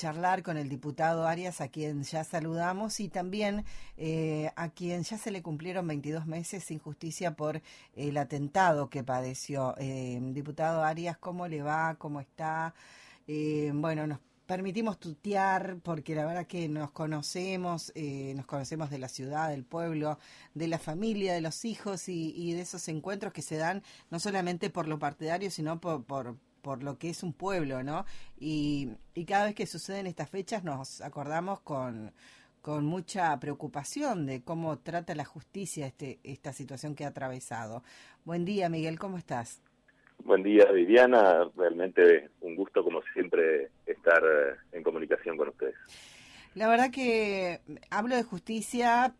charlar con el diputado Arias, a quien ya saludamos, y también a quien ya se le cumplieron 22 meses sin justicia por el atentado que padeció. Diputado Arias, ¿cómo le va? ¿Cómo está? Bueno, nos permitimos tutear porque la verdad que nos conocemos de la ciudad, del pueblo, de la familia, de los hijos y de esos encuentros que se dan no solamente por lo partidario, sino por lo que es un pueblo, ¿no? Y cada vez que suceden estas fechas nos acordamos con mucha preocupación de cómo trata la justicia esta situación que ha atravesado. Buen día, Miguel, ¿cómo estás? Buen día, Viviana. Realmente un gusto, como siempre, estar en comunicación con ustedes. La verdad que hablo de justicia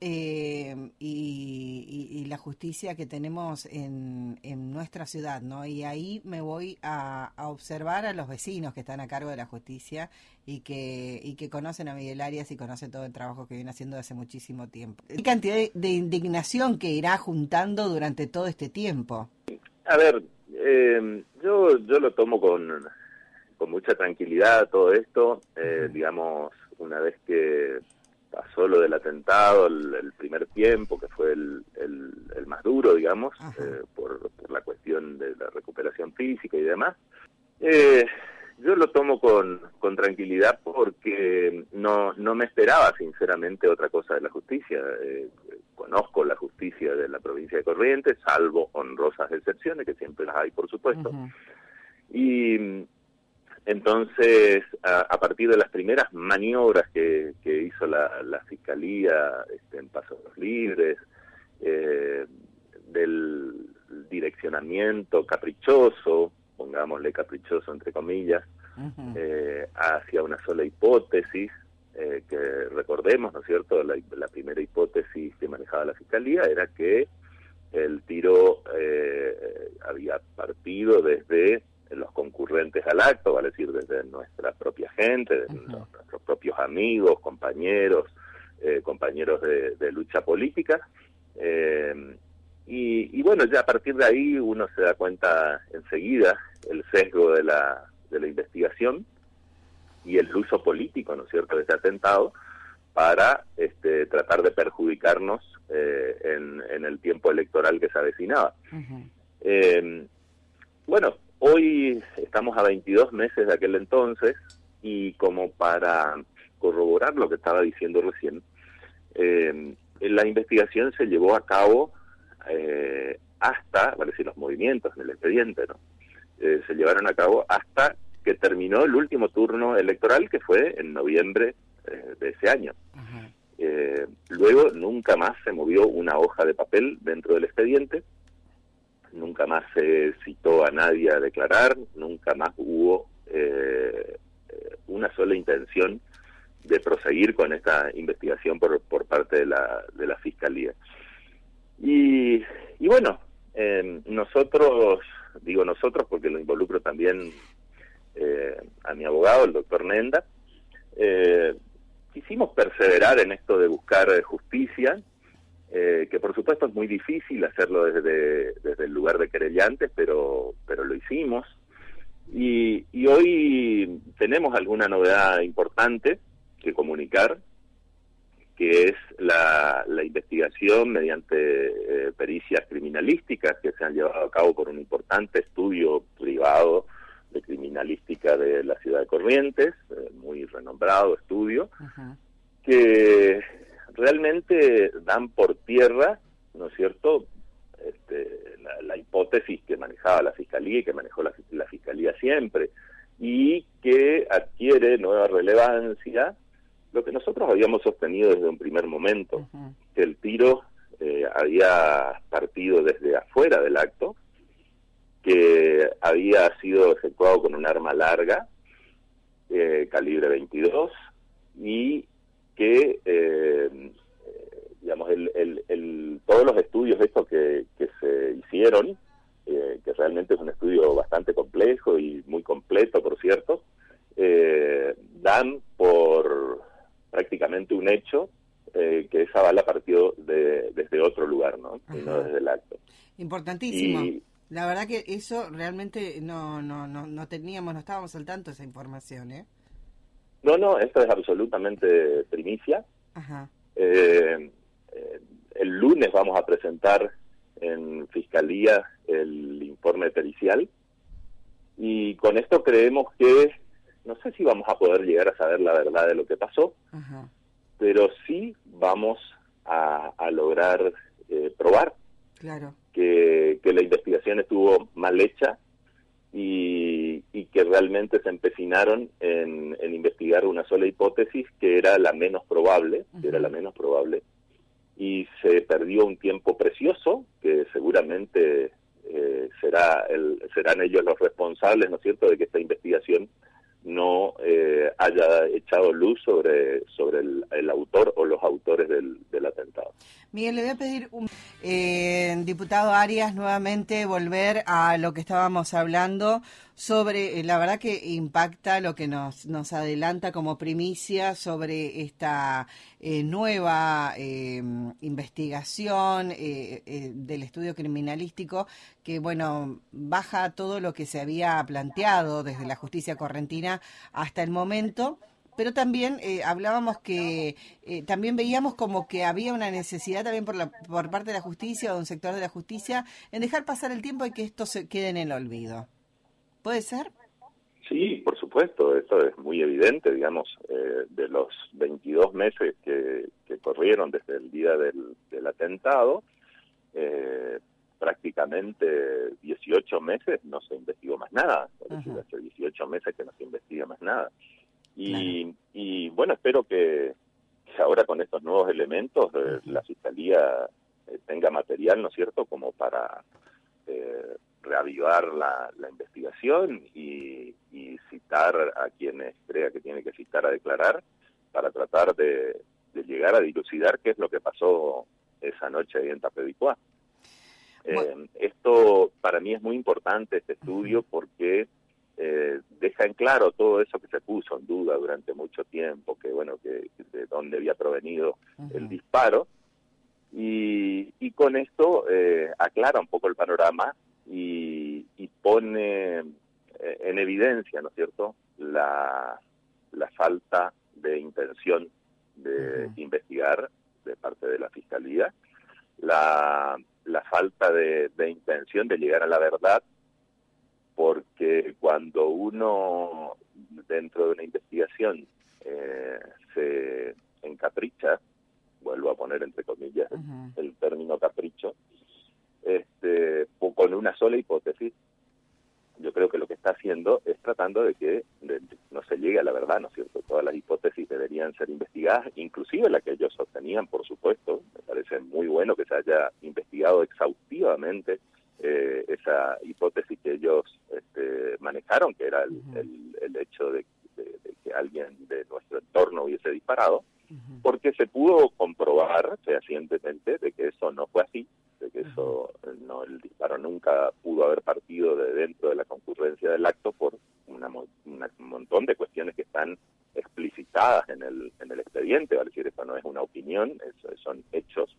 y la justicia que tenemos en nuestra ciudad, ¿no? Y ahí me voy a observar a los vecinos que están a cargo de la justicia y que conocen a Miguel Arias y conocen todo el trabajo que viene haciendo hace muchísimo tiempo. ¿Qué cantidad de indignación que irá juntando durante todo este tiempo? A ver, yo lo tomo con mucha tranquilidad todo esto, digamos, una vez que pasó lo del atentado, el primer tiempo, que fue el más duro, digamos, por la cuestión de la recuperación física y demás, yo lo tomo con tranquilidad porque no me esperaba, sinceramente, otra cosa de la justicia. Conozco la justicia de la provincia de Corrientes, salvo honrosas excepciones, que siempre las hay, por supuesto. Y entonces, a partir de las primeras maniobras que hizo la Fiscalía en Pasos Libres, del direccionamiento caprichoso, pongámosle caprichoso entre comillas, hacia una sola hipótesis, que recordemos, ¿no es cierto?, la primera hipótesis que manejaba la Fiscalía era que el tiro había partido desde los concurrentes al acto, vale decir, desde nuestra propia gente, desde nuestros propios amigos, compañeros de lucha política, y bueno, ya a partir de ahí uno se da cuenta enseguida el sesgo de la investigación y el uso político, ¿no es cierto?, de este atentado para tratar de perjudicarnos en el tiempo electoral que se avecinaba. Bueno, hoy estamos a 22 meses de aquel entonces, y como para corroborar lo que estaba diciendo recién, la investigación se llevó a cabo hasta, vale decir, los movimientos en el expediente, ¿no? Se llevaron a cabo hasta que terminó el último turno electoral, que fue en noviembre de ese año. Luego nunca más se movió una hoja de papel dentro del expediente, nunca más se citó a nadie a declarar, nunca más hubo una sola intención de proseguir con esta investigación por parte de la Fiscalía. Y bueno, nosotros, digo nosotros porque lo involucro también a mi abogado, el doctor Nenda, quisimos perseverar en esto de buscar justicia, que por supuesto es muy difícil hacerlo desde el lugar de querellantes, pero lo hicimos, y hoy tenemos alguna novedad importante que comunicar, que es la investigación mediante pericias criminalísticas que se han llevado a cabo por un importante estudio privado de criminalística de la ciudad de Corrientes, muy renombrado estudio, que realmente dan por tierra, ¿no es cierto?, la hipótesis que manejaba la Fiscalía y que manejó la Fiscalía siempre, y que adquiere nueva relevancia lo que nosotros habíamos sostenido desde un primer momento, que el tiro había partido desde afuera del acto, que había sido efectuado con un arma larga, calibre 22, y que, digamos, todos los estudios estos que se hicieron, que realmente es un estudio bastante complejo y muy completo, por cierto, dan por prácticamente un hecho que esa bala partió desde otro lugar, ¿no? Y no desde el acto. Importantísimo. La verdad que eso realmente no teníamos, no estábamos al tanto de esa información, ¿eh? No, esto es absolutamente primicia. Ajá. El lunes vamos a presentar en Fiscalía el informe pericial y con esto creemos que, no sé si vamos a poder llegar a saber la verdad de lo que pasó, Ajá. pero sí vamos a lograr probar Claro. que la investigación estuvo mal hecha y que realmente se empecinaron en investigar una sola hipótesis que era la menos probable, y se perdió un tiempo precioso que seguramente serán ellos los responsables, ¿no es cierto?, de que esta investigación no haya echado luz sobre el autor o los autores del atentado. Miguel, le voy a pedir, diputado Arias, nuevamente volver a lo que estábamos hablando sobre, la verdad que impacta lo que nos adelanta como primicia sobre esta nueva investigación del estudio criminalístico que, bueno, baja todo lo que se había planteado desde la justicia correntina hasta el momento. Pero también hablábamos que también veíamos como que había una necesidad también por parte de la justicia o de un sector de la justicia en dejar pasar el tiempo y que esto se quede en el olvido. ¿Puede ser? Sí, por supuesto, esto es muy evidente, digamos, de los 22 meses que corrieron desde el día del atentado, prácticamente 18 meses no se investigó más nada, es decir, hace 18 meses que no se investiga más nada. Y bueno, espero que ahora con estos nuevos elementos la Fiscalía tenga material, ¿no es cierto?, como para reavivar la investigación y citar a quienes crea que tiene que citar a declarar para tratar de llegar a dilucidar qué es lo que pasó esa noche ahí en Tapedicuá. Esto para mí es muy importante, este estudio, porque deja en claro todo eso que se puso en duda durante mucho tiempo, que bueno, que de dónde había provenido el disparo, y con esto aclara un poco el panorama y pone en evidencia, ¿no es cierto?, la falta de intención de investigar de parte de la Fiscalía, la falta de intención de llegar a la verdad, porque cuando uno dentro de una investigación se encapricha, vuelvo a poner entre comillas el término capricho, con una sola hipótesis, yo creo que lo que está haciendo es tratando de que no se llegue a la verdad, ¿no es cierto? Todas las hipótesis deberían ser investigadas, inclusive la que ellos sostenían, por supuesto. Me parece muy bueno que se haya investigado exhaustivamente esa hipótesis que ellos manejaron, que era el hecho de que alguien de nuestro entorno hubiese disparado, porque se pudo comprobar fehacientemente de que eso no fue así, de que eso el disparo nunca pudo haber partido de dentro de la concurrencia del acto por un montón de cuestiones que están explicitadas en el expediente, ¿vale? Es decir, esto no es una opinión, eso son hechos.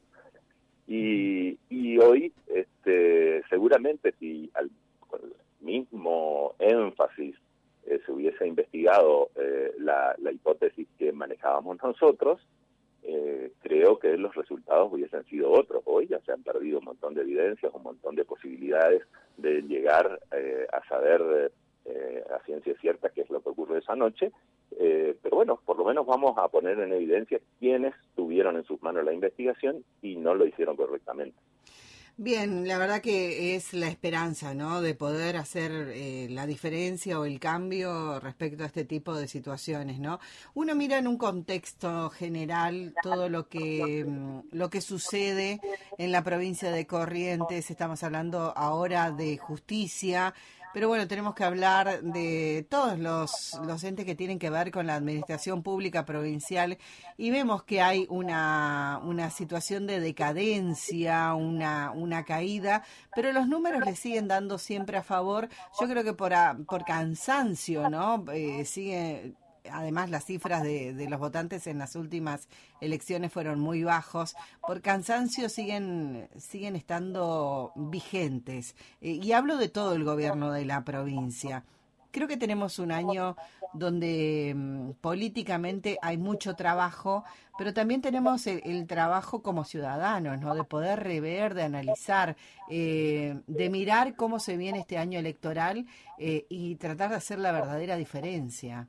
Y hoy seguramente si con el mismo énfasis se hubiese investigado la hipótesis que manejábamos nosotros, creo que los resultados hubiesen sido otros. Hoy ya se han perdido un montón de evidencias, un montón de posibilidades de llegar a saber a ciencia cierta qué es lo que ocurrió esa noche, pero bueno, por lo menos vamos a poner en evidencia quiénes tuvieron en sus manos la investigación y no lo hicieron correctamente. Bien, la verdad que es la esperanza, ¿no?, de poder hacer la diferencia o el cambio respecto a este tipo de situaciones, ¿no? Uno mira en un contexto general todo lo que sucede en la provincia de Corrientes. Estamos hablando ahora de justicia, pero bueno, tenemos que hablar de todos los entes que tienen que ver con la administración pública provincial y vemos que hay una situación de decadencia, una caída, pero los números le siguen dando siempre a favor. Yo creo que por cansancio, ¿no? Sigue. Además, las cifras de los votantes en las últimas elecciones fueron muy bajos. Por cansancio siguen estando vigentes. Y hablo de todo el gobierno de la provincia. creo que tenemos un año donde políticamente hay mucho trabajo, pero también tenemos el trabajo como ciudadanos, ¿no? De poder rever, de analizar, de mirar cómo se viene este año electoral y tratar de hacer la verdadera diferencia.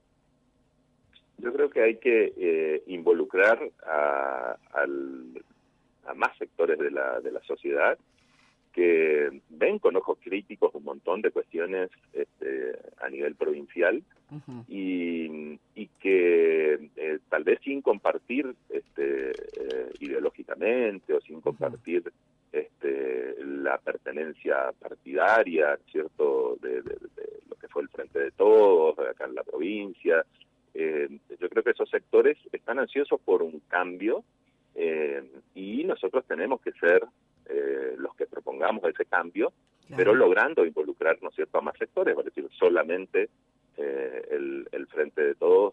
Yo creo que hay que involucrar a más sectores de la sociedad que ven con ojos críticos un montón de cuestiones a nivel provincial y que tal vez sin compartir ideológicamente o sin compartir la pertenencia partidaria, ¿cierto?, de lo que fue el Frente de Todos acá en la provincia. Yo creo que esos sectores están ansiosos por un cambio y nosotros tenemos que ser los que propongamos ese cambio, claro, pero logrando involucrar, ¿no es cierto?, a más sectores, es decir, solamente el Frente de Todos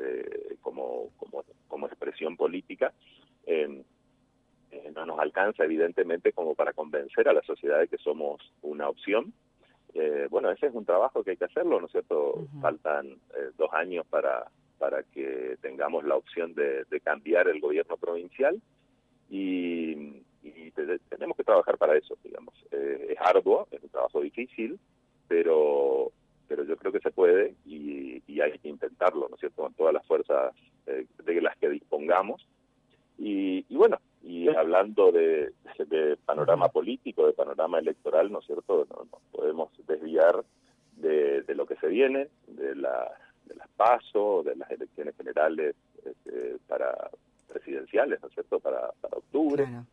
como expresión política no nos alcanza evidentemente como para convencer a la sociedad de que somos una opción. Bueno, ese es un trabajo que hay que hacerlo, ¿no es cierto? Faltan 2 años para que tengamos la opción de cambiar el gobierno provincial y tenemos que trabajar para eso, digamos. Es arduo, es un trabajo difícil, pero yo creo que se puede y hay que intentarlo, ¿no es cierto?, con todas las fuerzas de las que dispongamos. Y bueno, y hablando de panorama político, de panorama electoral, ¿no es cierto?, no podemos desviar de lo que se viene, de las PASO, de las elecciones generales para presidenciales, ¿no es cierto?, para octubre, claro,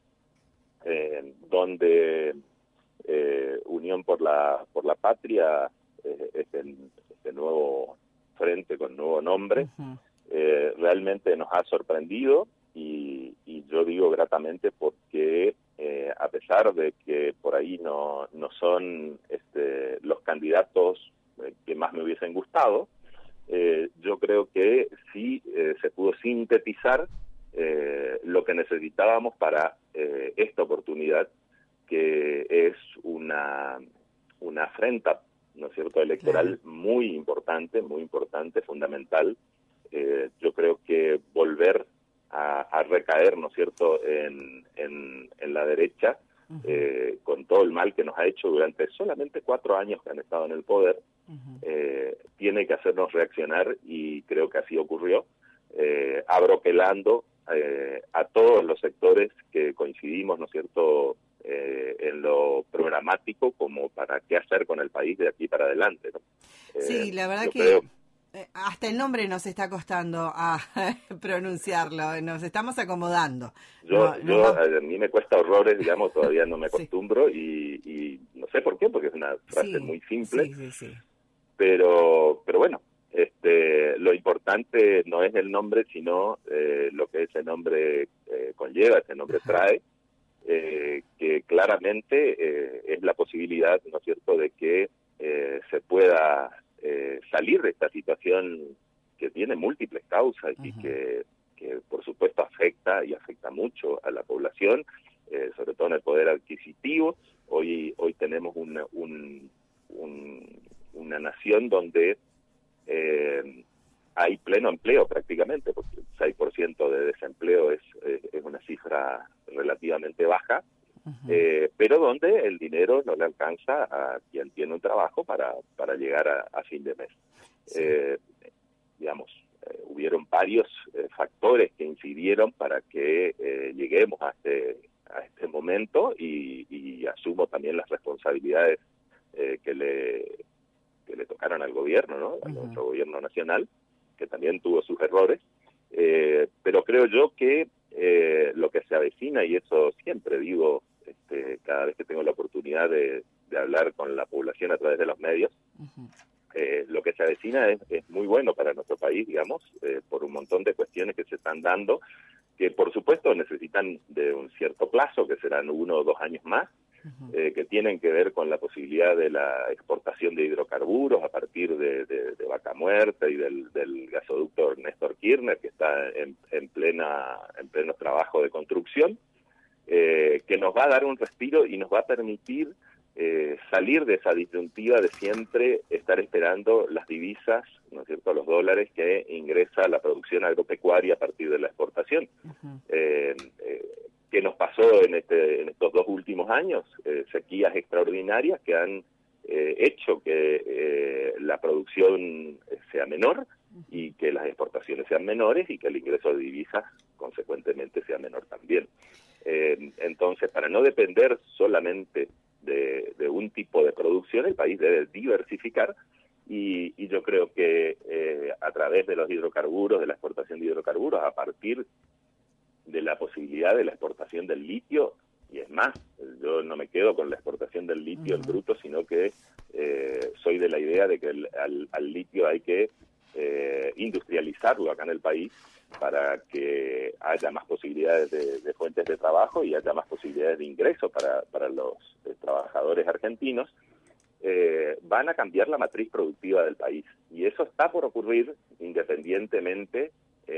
donde Unión por la Patria, este nuevo frente con nuevo nombre, realmente nos ha sorprendido. Y yo digo gratamente porque a pesar de que por ahí no son los candidatos que más me hubiesen gustado, yo creo que sí se pudo sintetizar lo que necesitábamos para esta oportunidad, que es una afrenta, ¿no es cierto?, electoral, claro, muy importante, fundamental. Yo creo que volver a recaer, ¿no es cierto?, en la derecha, con todo el mal que nos ha hecho durante solamente 4 años que han estado en el poder, tiene que hacernos reaccionar, y creo que así ocurrió, abroquelando a todos los sectores que coincidimos, ¿no es cierto?, en lo programático, como para qué hacer con el país de aquí para adelante, ¿no? Sí, la verdad que hasta el nombre nos está costando pronunciarlo, nos estamos acomodando. A mí me cuesta horrores, digamos, todavía no me acostumbro, sí, y no sé por qué, porque es una frase muy simple, sí. Pero bueno, lo importante no es el nombre, sino lo que ese nombre conlleva, ese nombre trae, que claramente es la posibilidad, ¿no es cierto?, de que se pueda salir de esta situación que tiene múltiples causas y que por supuesto afecta mucho a la población, sobre todo en el poder adquisitivo. Hoy tenemos una nación donde hay pleno empleo prácticamente, porque el 6% de desempleo es una cifra relativamente baja, pero donde el dinero no le alcanza a quien tiene un trabajo para llegar a fin de mes. Sí. Hubieron varios factores que incidieron para que lleguemos a este momento, y asumo también las responsabilidades que le tocaron al gobierno, ¿no?, a nuestro gobierno nacional, que también tuvo sus errores, pero creo yo que lo que se avecina, y eso siempre digo cada vez que tengo la oportunidad de hablar con la población a través de los medios, lo que se avecina es muy bueno para nuestro país, digamos, por un montón de cuestiones que se están dando, que por supuesto necesitan de un cierto plazo, que serán 1 o 2 años más, que tienen que ver con la posibilidad de la exportación de hidrocarburos a partir de Vaca Muerta y del gasoducto Néstor Kirchner, que está en pleno trabajo de construcción, que nos va a dar un respiro y nos va a permitir salir de esa disyuntiva de siempre estar esperando las divisas, ¿no es cierto?, los dólares que ingresa la producción agropecuaria a partir de la exportación. Uh-huh. ¿Qué nos pasó en estos 2 últimos años? Sequías extraordinarias que han hecho que la producción sea menor y que las exportaciones sean menores y que el ingreso de divisas consecuentemente sea menor también. Entonces, para no depender solamente de un tipo de producción, el país debe diversificar y yo creo que a través de los hidrocarburos, de la exportación de hidrocarburos, a partir de la posibilidad de la exportación del litio, y es más, yo no me quedo con la exportación del litio en bruto, sino que soy de la idea de que al litio hay que industrializarlo acá en el país para que haya más posibilidades de fuentes de trabajo y haya más posibilidades de ingreso para los trabajadores argentinos. Van a cambiar la matriz productiva del país y eso está por ocurrir independientemente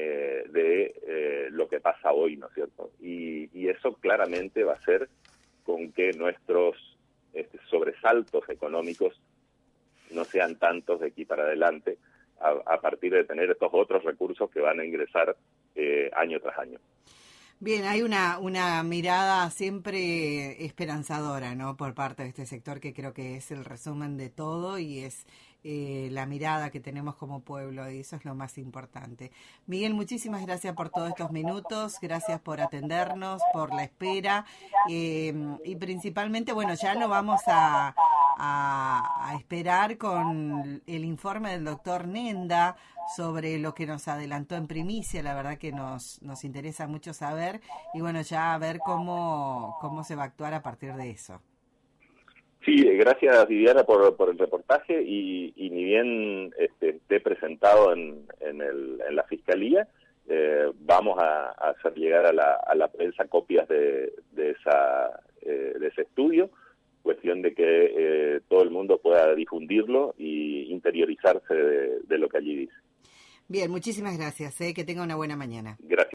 de lo que pasa hoy, ¿no es cierto? Y eso claramente va a hacer con que nuestros sobresaltos económicos no sean tantos de aquí para adelante a partir de tener estos otros recursos que van a ingresar año tras año. Bien, hay una mirada siempre esperanzadora, ¿no?, por parte de este sector, que creo que es el resumen de todo y es la mirada que tenemos como pueblo, y eso es lo más importante. Miguel, muchísimas gracias por todos estos minutos, gracias por atendernos, por la espera y principalmente, bueno, ya lo vamos a esperar con el informe del doctor Nenda sobre lo que nos adelantó en primicia. La verdad que nos interesa mucho saber y bueno, ya a ver cómo se va a actuar a partir de eso. Sí, gracias Viviana por el reportaje y ni bien esté presentado en la Fiscalía, vamos a hacer llegar a la prensa copias de ese estudio, cuestión de que todo el mundo pueda difundirlo y interiorizarse de lo que allí dice. Bien, muchísimas gracias, que tenga una buena mañana. Gracias.